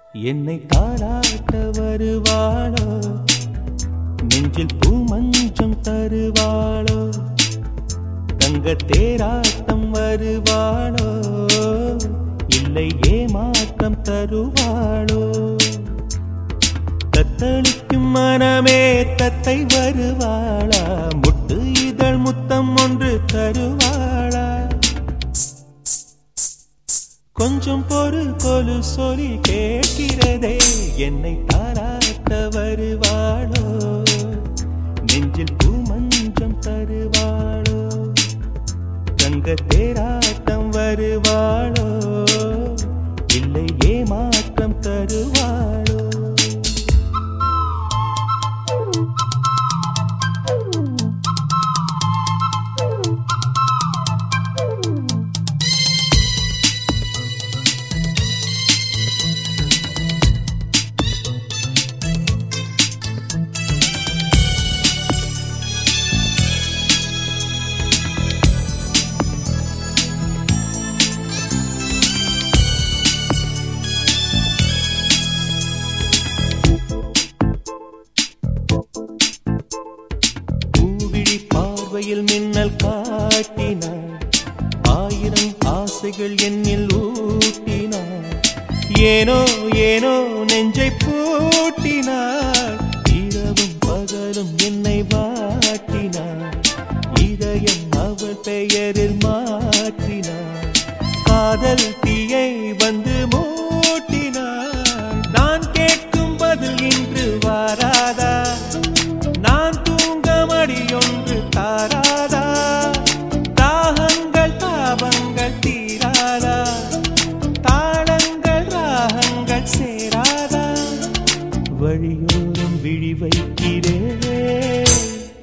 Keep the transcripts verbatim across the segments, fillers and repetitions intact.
என்னை தாளாட்ட வருவாளோ, நெஞ்சில் பூமஞ்சம் தருவாளோ, தங்க தேராட்டம் வருவாளோ, இல்லை ஏமாற்றம் தருவாளோ, தத்தளிக்கும் மனமே தத்தை வருவாளா, முட்டு இதழ் முத்தம் ஒன்று தருவாளா, கொஞ்சம் பொறு கொலு சொல்லி கேட்கிறதே, என்னை தாராட்ட வருவாளோ, நெஞ்சில் பூமஞ்சம் தருவாளோ, தங்க தேராட்டம் வருவாளோ, இல்லை ஏமாற்றம் தருவாளோ. பார்வையில் மின்னல் காட்டினாள், ஆயிரம் ஆசைகள் என்னில் ஊட்டினாள், ஏனோ ஏனோ நெஞ்சை பூட்டினாள், இரவும் பகலும் என்னை வாட்டினாள், இதயம் அவள் பெயரில் மாற்றினாள், காதல் தீயை வந்து மூட்டினாள், நான் கேட்கும் பதில் இன்று வாராதா, நான் தூங்க மடியொன்று தாராதா, தாகங்கள் தாபங்கள் தீராதா, தாளங்கள் ராகங்கள் சேராதா, வழியோரம் விழி வைக்கிறேன்,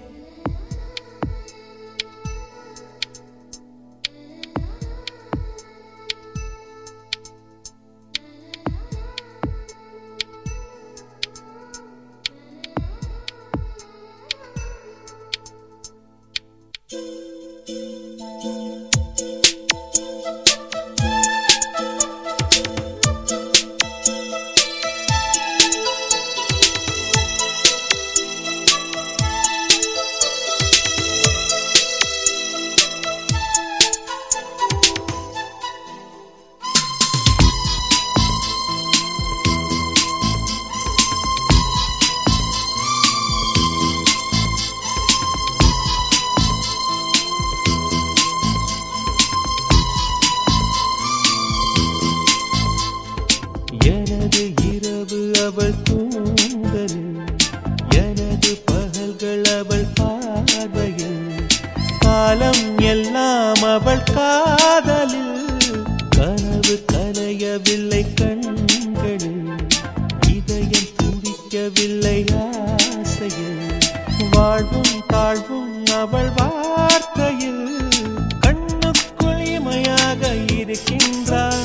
எனது இரவு அவள் தூங்கலில், எனது பகல்கள் அவள் பார்வையில், காலம் எல்லாம் அவள் காதலில், கனவு கலையவில்லை கண்களில், இதயம் துடிக்கவில்லை ஆசையில், வாழ்வும் தாழ்வும் அவள் வார்த்தையில், கண்ணுக்குள் இமையாக இருக்கின்றாள்,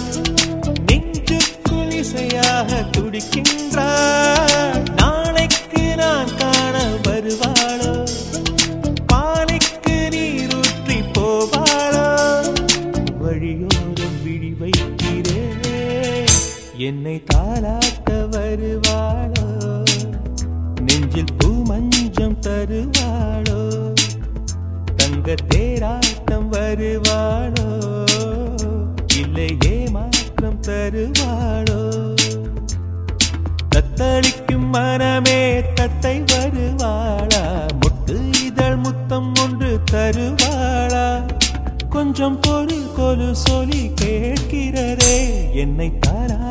இசையாக துடிக்கின்றாள், நாளைக்கு நான் காண வருவாளோ, பாலைக்கு நீரூற்றி போவாளோ, வழியோரம் விழி வைக்கிறேன், என்னை தாளாட்ட வருவாளோ, நெஞ்சில் பூமஞ்சம் தருவாளோ, தங்க தேராட்டம் வருவாளோ, இல்லை ஏமாற்றம் தருவாளோ, தத்தளிக்கும் மனமே தத்தை வருவாளா, முட்டு இதழ் முத்தம் ஒன்று தருவாளா, கொஞ்சம் பொறு கொலு சொல்லி கேட்கிறதே, என்னை தாரா